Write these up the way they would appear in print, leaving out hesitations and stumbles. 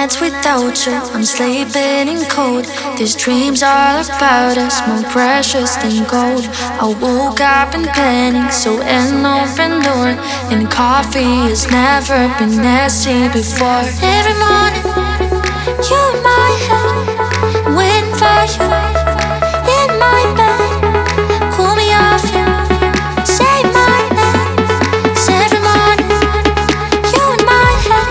nights without you, I'm sleeping in cold. These dreams all about us, more precious than gold. I woke up in panic, so an open door. And coffee has never been messy before. Every morning, you in my head, waiting for you in my bed. Pull me off you, say my name. It's every morning, you in my head.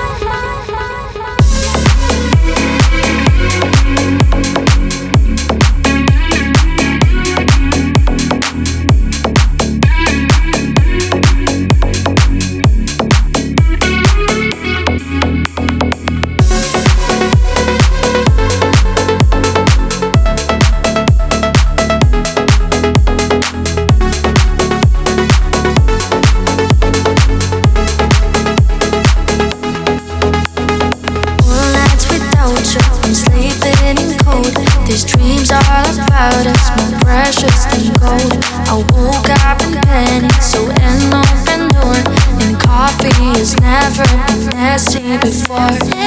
These dreams all about us, more precious than gold. I woke up in panic, so an open door. And coffee has never been messy before.